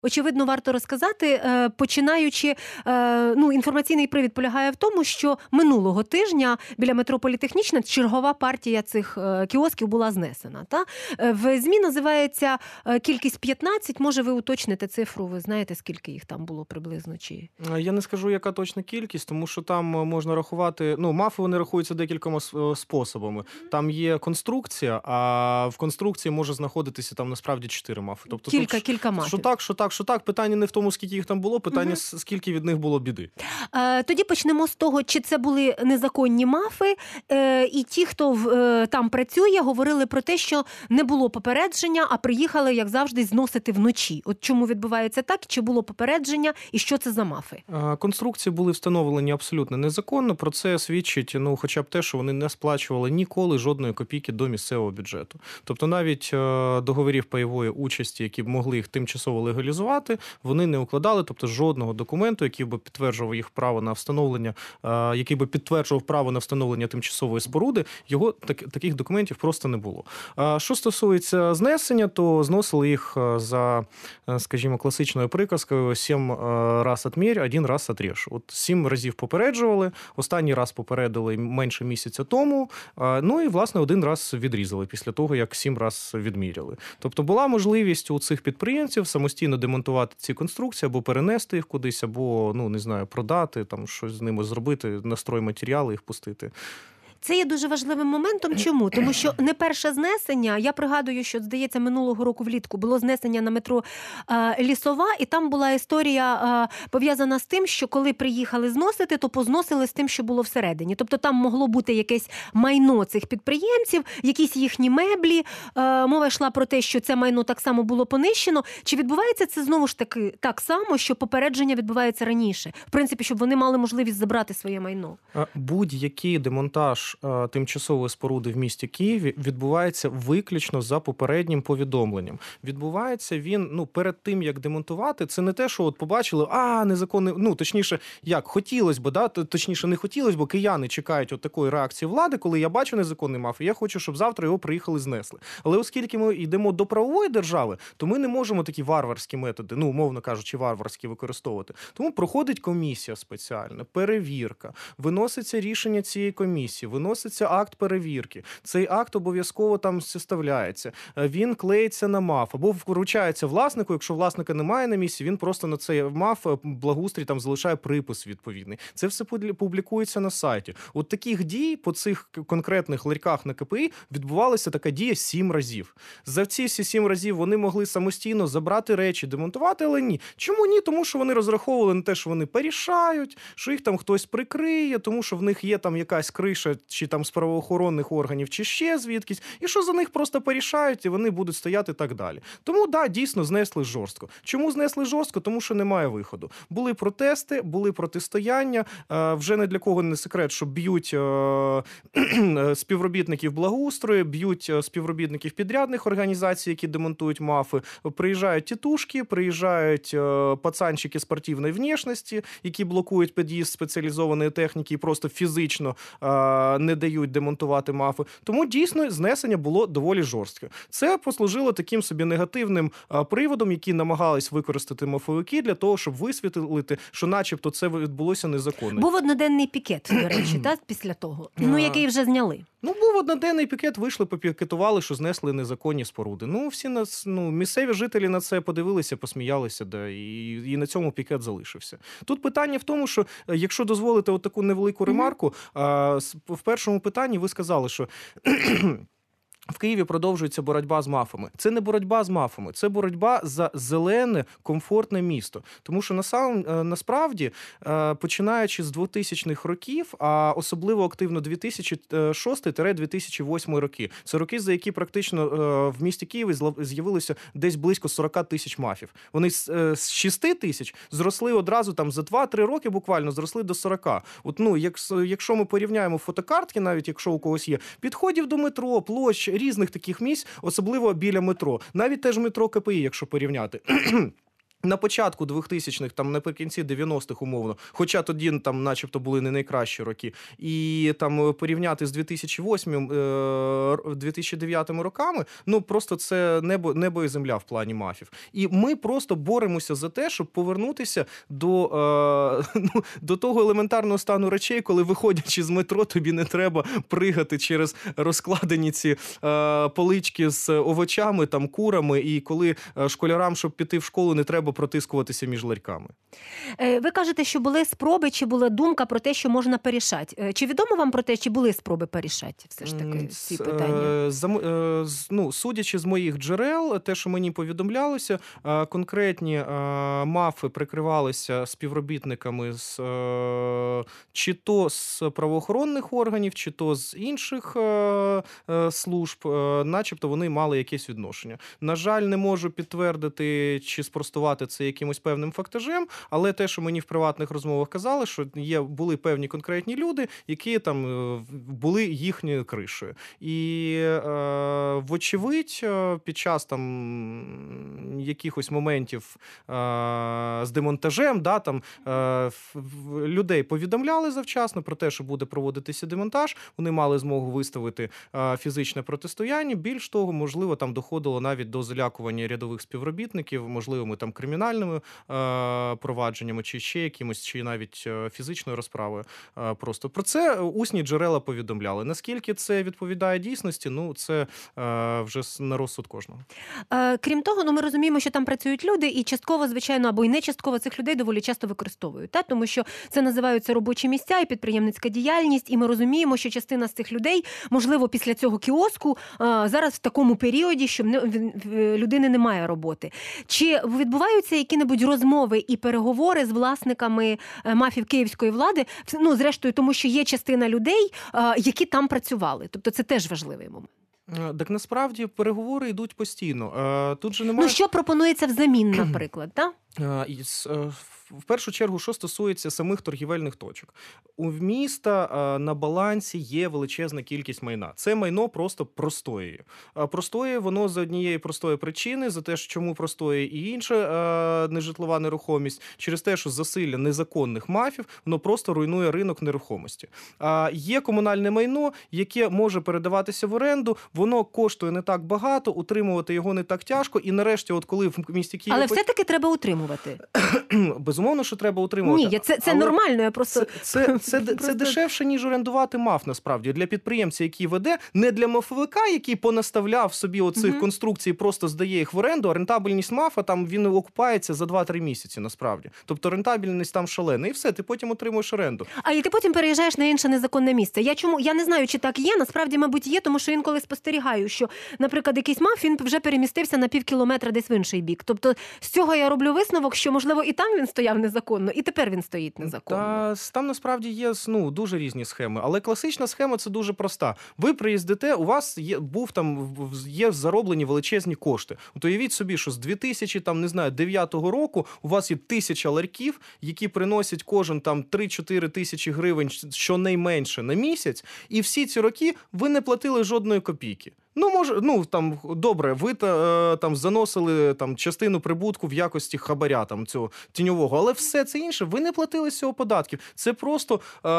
Очевидно, варто розказати, починаючи, інформаційний привід полягає в тому, що минулого тижня біля метро Політехнічна чергова партія цих кіосків була знесена. Та? В ЗМІ називається кількість 15, може ви уточните цифру, ви знаєте, скільки їх там було приблизно? Чи... Я не скажу, яка точна кількість, тому що там можна рахувати, мафи вони рахуються декількома способами. Там є конструкція, а в конструкції може знаходитися там насправді 4 мафи. Тобто Кілька мафів. Що так, питання не в тому, скільки їх там було, питання, скільки від них було біди. Тоді почнемо з того, чи це були незаконні мафи, і ті, хто там працює, говорили про те, що не було попередження, а приїхали, як завжди, зносити вночі. От чому відбувається так, чи було попередження, і що це за мафи? Конструкції були встановлені абсолютно незаконно, про це свідчить, хоча б те, що вони не сплачували ніколи жодної копійки до місцевого бюджету. Тобто навіть договорів пайової участі, які б могли їх тимчасово легалізувати, вони не укладали, тобто жодного документу, який би підтверджував їх право на встановлення, який би підтверджував право на встановлення тимчасової споруди, таких документів просто не було. Що стосується знесення, то зносили їх за, скажімо, класичною приказкою 7 раз отмерь, 1 раз отрежь. От 7 разів попереджували, останній раз попередили менше місяця тому, і, власне, 1 раз відрізали після того, як 7 раз відміряли. Тобто була можливість у цих підприємців самостійно демонтувати ці конструкції, або перенести їх кудись, або, продати, там щось з ними зробити, на стройматеріали їх пустити. Це є дуже важливим моментом. Чому? Тому що не перше знесення, я пригадую, що, здається, минулого року влітку було знесення на метро Лісова, і там була історія пов'язана з тим, що коли приїхали зносити, то позносили з тим, що було всередині. Тобто там могло бути якесь майно цих підприємців, якісь їхні меблі. Мова йшла про те, що це майно так само було понищено. Чи відбувається це знову ж таки так само, що попередження відбувається раніше? В принципі, щоб вони мали можливість забрати своє майно. Будь-який демонтаж тимчасової споруди в місті Києві відбувається виключно за попереднім повідомленням. Відбувається він, перед тим, як демонтувати, це не те, що от побачили, незаконний, точніше, як, хотілося б, точніше, не хотілося, бо кияни чекають от такої реакції влади, коли я бачу незаконний маф, і я хочу, щоб завтра його приїхали знесли. Але оскільки ми йдемо до правової держави, то ми не можемо такі варварські методи, умовно кажучи, варварські використовувати. Тому проходить комісія спеціальна, перевірка, виноситься рішення цієї комісії, виноситься акт перевірки. Цей акт обов'язково там составляється. Він клеїться на МАФ або вручається власнику. Якщо власника немає на місці, він просто на цей МАФ благоустрій там залишає припис відповідний. Це все публікується на сайті. От таких дій по цих конкретних ларьках на КПІ відбувалася така дія 7 разів. За ці всі 7 разів вони могли самостійно забрати речі, демонтувати, але ні. Чому ні? Тому що вони розраховували на те, що вони порішають, що їх там хтось прикриє, тому що в них є там якась криша чи там з правоохоронних органів, чи ще звідкись, і що за них просто порішають, і вони будуть стояти так далі. Тому, дійсно, знесли жорстко. Чому знесли жорстко? Тому що немає виходу. Були протести, були протистояння, вже не для кого не секрет, що б'ють співробітників благоустрою, б'ють співробітників підрядних організацій, які демонтують мафи, приїжджають тітушки, приїжджають пацанчики спортивної внешності, які блокують під'їзд спеціалізованої техніки і просто фізично не дають демонтувати мафи. Тому, дійсно, знесення було доволі жорстке. Це послужило таким собі негативним приводом, який намагались використати мафовики для того, щоб висвітлити, що начебто це відбулося незаконно. Був одноденний пікет, до речі, після того, який вже зняли. Був одноденний пікет, вийшли, попікетували, що знесли незаконні споруди. Всі місцеві жителі на це подивилися, посміялися, і на цьому пікет залишився. Тут питання в тому, що, якщо дозволите от таку невелику ремарку, в першому питанні ви сказали, що в Києві продовжується боротьба з мафами. Це не боротьба з мафами, це боротьба за зелене, комфортне місто. Тому що насправді, починаючи з 2000-х років, а особливо активно 2006-2008 роки, це роки, за які практично в місті Києві з'явилося десь близько 40 тисяч мафів. Вони з 6 тисяч зросли одразу там за 2-3 роки буквально, зросли до 40. Якщо ми порівняємо фотокартки, навіть якщо у когось є, підходів до метро, площ, різних таких місць, особливо біля метро. Навіть теж метро КПІ, якщо порівняти. на початку 2000-х, там наприкінці 90-х умовно, хоча тоді там начебто були не найкращі роки, і там порівняти з 2008-2009 роками, ну просто це небо і земля в плані мафів. І ми просто боремося за те, щоб повернутися до того елементарного стану речей, коли, виходячи з метро, тобі не треба пригати через розкладені ці полички з овочами, там, курами, і коли школярам, щоб піти в школу, не треба протискуватися між ларьками. Ви кажете, що були спроби, чи була думка про те, що можна порішати. Чи відомо вам про те, чи були спроби порішати все ж таки ці питання? Судячи з моїх джерел, те, що мені повідомлялося, конкретні мафи прикривалися співробітниками чи то з правоохоронних органів, чи то з інших служб, начебто вони мали якесь відношення. На жаль, не можу підтвердити чи спростувати це якимось певним фактажем, але те, що мені в приватних розмовах казали, що були певні конкретні люди, які там були їхньою кришею. І вочевидь, під час там якихось моментів з демонтажем, там людей повідомляли завчасно про те, що буде проводитися демонтаж, вони мали змогу виставити фізичне протистояння. Більш того, можливо, там доходило навіть до залякування рядових співробітників, можливими там кримінальними провадженнями, чи ще якимось, чи навіть фізичною розправою. Просто про це усні джерела повідомляли. Наскільки це відповідає дійсності, ну це вже на розсуд кожного. Крім того, ми розуміємо, що там працюють люди, і частково, звичайно, або й не частково цих людей доволі часто використовують. Тому що це називаються робочі місця і підприємницька діяльність, і ми розуміємо, що частина з цих людей, можливо, після цього кіоску, зараз в такому періоді, що в людини немає роботи. Чи відбуваються які-небудь розмови і переговори з власниками мафів київської влади? Ну, зрештою, тому що є частина людей, які там працювали. Тобто це теж важливий момент. Так насправді переговори йдуть постійно. Тут же немає... Ну, що пропонується взамін, наприклад, так? В першу чергу, що стосується самих торгівельних точок. У міста на балансі є величезна кількість майна. Це майно просто простоює. Простоює воно з однієї простої причини, за те, чому простоює і інша нежитлова нерухомість, через те, що засилля незаконних мафів, воно просто руйнує ринок нерухомості. Є комунальне майно, яке може передаватися в оренду, воно коштує не так багато, утримувати його не так тяжко, і нарешті, от коли в місті Києві... Але все-таки треба утримувати. Безумовно, що треба утримувати. Ні, це нормально, я просто... Це дешевше, ніж орендувати МАФ, насправді. Для підприємця, який веде, не для мафовика, який понаставляв собі оцих конструкцій, просто здає їх в оренду, а рентабельність МАФа, там він окупається за 2-3 місяці, насправді. Тобто рентабельність там шалена. І все, ти потім отримуєш оренду. І ти потім переїжджаєш на інше незаконне місце. Я не знаю, чи так є, насправді, мабуть, є, тому що інколи спостерігаю, що, наприклад, якийсь МАФ, він вже перемістився на півкілометра десь в інший бік. Тобто з цього я роблю висновок, що, можливо, і там він стояв незаконно, і тепер він стоїть незаконно. Там насправді є дуже різні схеми, але класична схема це дуже проста. Ви приїздите, у вас є зароблені величезні кошти. От уявіть собі, що з 2009 року у вас є 1000 ларьків, які приносять кожен 3-4 тисячі гривень щонайменше на місяць, і всі ці роки ви не платили жодної копійки. Добре, ви заносили частину прибутку в якості хабаря цього тіньового, але все це інше, ви не платили з цього податків. Це просто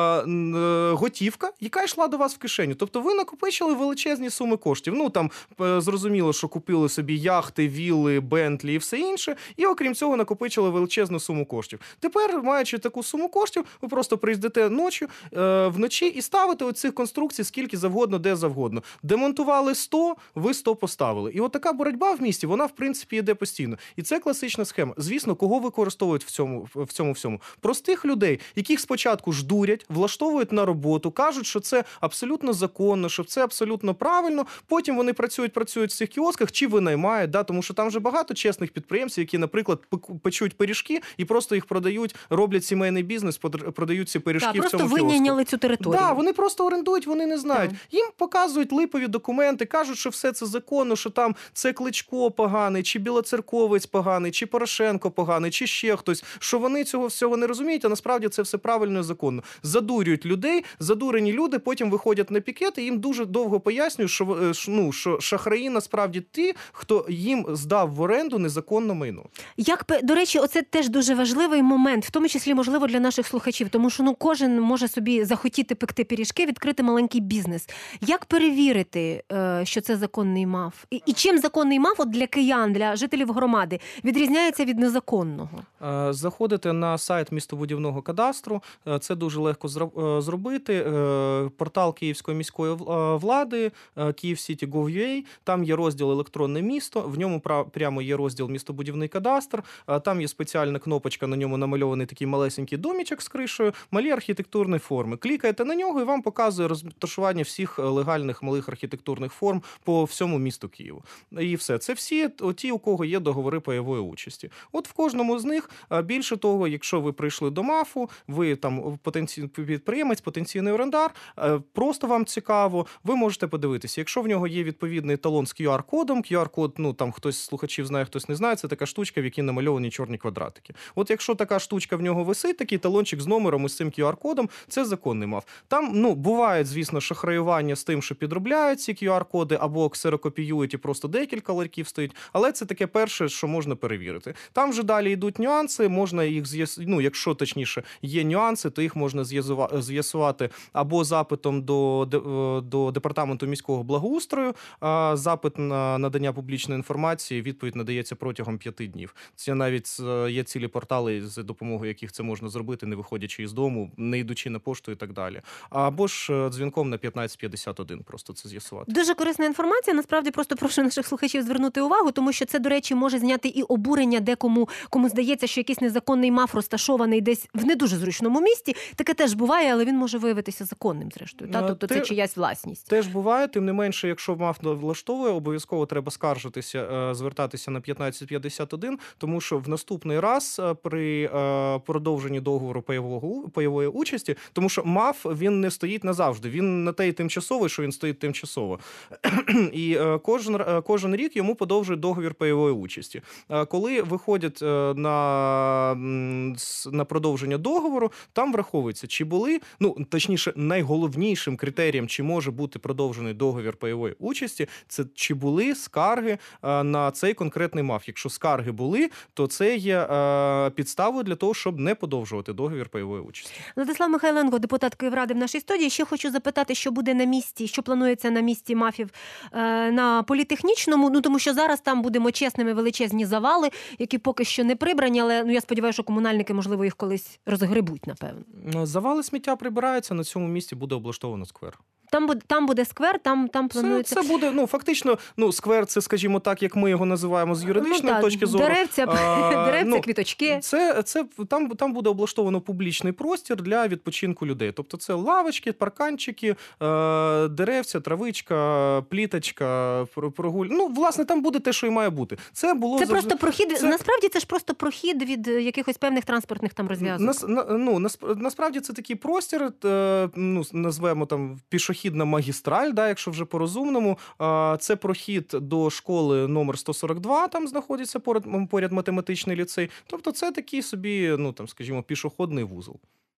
готівка, яка йшла до вас в кишеню. Тобто ви накопичили величезні суми коштів. Зрозуміло, що купили собі яхти, вілли, бентлі і все інше, і окрім цього накопичили величезну суму коштів. Тепер, маючи таку суму коштів, ви просто приїздите вночі і ставите оцих конструкцій скільки завгодно, де завгодно. Демонтували 100, ви 100 поставили. І от така боротьба в місті, вона, в принципі, йде постійно. І це класична схема. Звісно, кого використовують в цьому всьому? Простих людей, яких спочатку ждурять, влаштовують на роботу, кажуть, що це абсолютно законно, що це абсолютно правильно, потім вони працюють в цих кіосках, чи винаймають, тому що там вже багато чесних підприємців, які, наприклад, печуть пиріжки і просто їх продають, роблять сімейний бізнес, продають ці пиріжки в цьому кіоску. Просто винайняли цю територію. Вони просто орендують, вони не знають. Їм показують липові документи, кажуть, що все це законно, що там це Кличко поганий, чи Білоцерковець поганий, чи Порошенко поганий, чи ще хтось, що вони цього всього не розуміють, а насправді це все правильно і законно. Задурюють людей, задурені люди потім виходять на пікет, і їм дуже довго пояснюють, що шахраї насправді ті, хто їм здав в оренду незаконно майно. До речі, оце теж дуже важливий момент, в тому числі, можливо, для наших слухачів, тому що кожен може собі захотіти пекти пиріжки, відкрити маленький бізнес. Як перевірити, що це законний МАФ? І чим законний МАФ для киян, для жителів громади відрізняється від незаконного? Заходите на сайт містобудівного кадастру, це дуже легко зробити. Портал Київської міської влади, Kyivcity.gov.ua, там є розділ «Електронне місто», в ньому прямо є розділ «Містобудівний кадастр», там є спеціальна кнопочка, на ньому намальований такий малесенький домічок з кришею, малі архітектурні форми. Клікаєте на нього і вам показує розташування всіх легальних малих архітектурних форм по всьому місту Києву. І все. Це всі ті, у кого є договори пайової участі. От в кожному з них, більше того, якщо ви прийшли до МАФу, ви там потенційний підприємець, потенційний орендар, просто вам цікаво, ви можете подивитися. Якщо в нього є відповідний талон з QR-кодом, QR-код, там хтось з слухачів знає, хтось не знає, це така штучка, в якій намальовані чорні квадратики. От якщо така штучка в нього висить, такий талончик з номером і з цим QR-кодом, це законний МАФ. Там, буває, звісно, шахраювання з тим, що підробляють ці QR-коди або ксерокопіюють і просто декілька ларьків стоїть, але це таке перше, що можна перевірити. Там вже далі йдуть нюанси, можна їх якщо, точніше, є нюанси, то їх можна з'ясувати або запитом до Департаменту міського благоустрою, запит на надання публічної інформації, відповідь надається протягом 5 днів. Це навіть є цілі портали, за допомогою яких це можна зробити, не виходячи із дому, не йдучи на пошту і так далі. Або ж дзвінком на 1551 просто це з'ясувати. Дуже корисна інформація. Насправді просто прошу наших слухачів звернути увагу, тому що це, до речі, може зняти і обурення декому, кому здається, що якийсь незаконний МАФ розташований десь в не дуже зручному місті. Таке теж буває, але він може виявитися законним, зрештою. Тобто це чиясь власність. Теж буває, тим не менше, якщо МАФ влаштовує, обов'язково треба скаржитися, звертатися на 1551, тому що в наступний раз при продовженні договору пайової участі, тому що МАФ, він не стоїть назавжди, він на те й тимчасовий, що він стоїть тимчасово. І кожен рік йому подовжують договір пайової участі. Коли виходять на продовження договору, там враховується, чи були, точніше, найголовнішим критерієм, чи може бути продовжений договір пайової участі, це чи були скарги на цей конкретний МАФ. Якщо скарги були, то це є підставою для того, щоб не подовжувати договір пайової участі. Владислав Михайленко, депутат Київради в нашій студії. Ще хочу запитати, що буде на місці, що планується на місці МАФів на Політехнічному, тому що зараз там, будемо чесними, величезні завали, які поки що не прибрані, але я сподіваюся, що комунальники, можливо, їх колись розгребуть, напевно. Завали сміття прибираються, на цьому місці буде облаштовано сквер. Там буде сквер, там планується... Це буде, фактично, сквер, це, скажімо так, як ми його називаємо з юридичної точки зору. Деревця, квіточки. Там буде облаштовано публічний простір для відпочинку людей. Тобто це лавочки, парканчики, деревця, травичка, пліточка, власне, там буде те, що і має бути. Просто прохід, насправді це ж просто прохід від якихось певних транспортних там розв'язок. Насправді це такий простір, назвемо там пішохідна магістраль, якщо вже по-розумному. Це прохід до школи номер 142, там знаходиться поряд математичний ліцей. Тобто це такий собі, скажімо, пішохідний вузол.